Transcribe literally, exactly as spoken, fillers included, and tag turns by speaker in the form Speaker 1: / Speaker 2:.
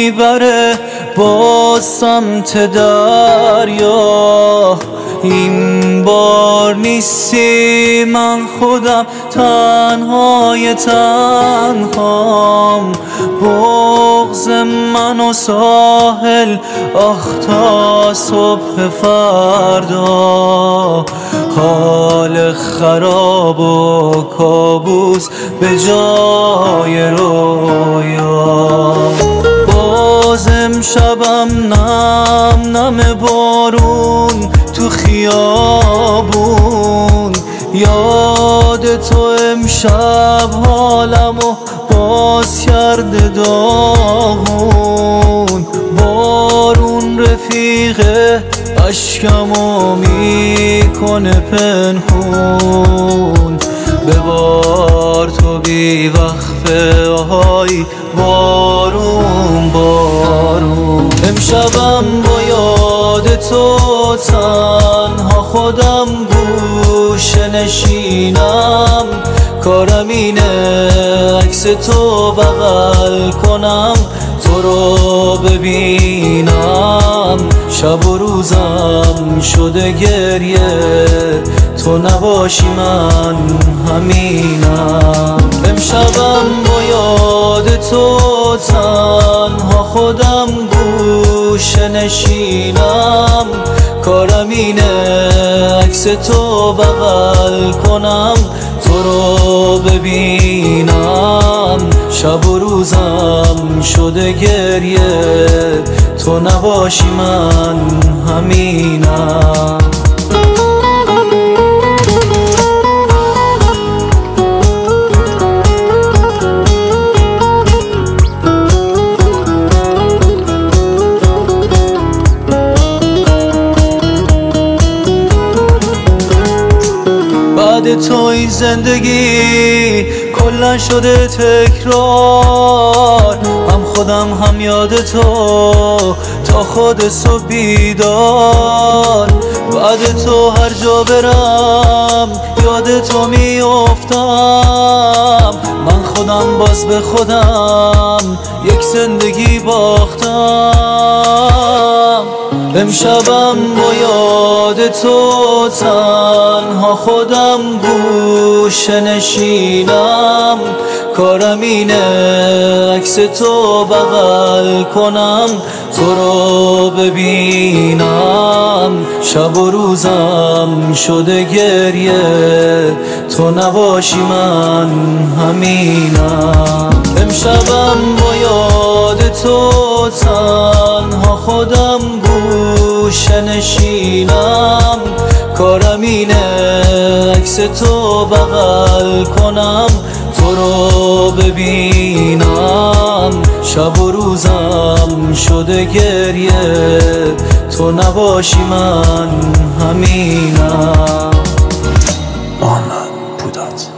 Speaker 1: میبره با سمت دریا. این بار نیستی من خودم تنهای تنهام، بغض من و ساحل آخ تا صبح فردا. حال خراب و کابوس به جای رویا. باز امشبم نم نم بارون تو خیابون، یاد تو امشب حالمو باز کرده داغون. بارون رفیقه اشکمو میکنه پنهون، ببار تو بی وقفه آهای بارون بارون. امشبم با یاد تو تنها خودم گوشه نشینم، کارم اینه عکس تو بغل کنم تو رو ببینم. شب و روزم شده گریه تو نباشی من همینم. امشبم با یاد تو تنها خودم گوشه نشینم، کارم اینه عکس تو بغل کنم تو رو ببینم. شب و روزم شده گریه تو نباشی من همینم. بعد توی زندگی کلن شده تکرار، هم خودم هم یاد تو تا خود صبح بیدار. بعد تو هر جا برم یاد تو میافتم، من خودم باز به خودم یک زندگی باختم. امشبم با یاد تو تنها خودم گوشه نشینم، کارم اینه عکس تو بغل کنم تو رو ببینم. شب و روزم شده گریه تو نباشی من همینم. امشبم با یاد تو تنها خودم گوشه نشینم، کارم اینه عکس تو بغل کنم تو رو ببینم. شب و روزم شده گریه تو نباشی من همینم.
Speaker 2: آمد پوداد.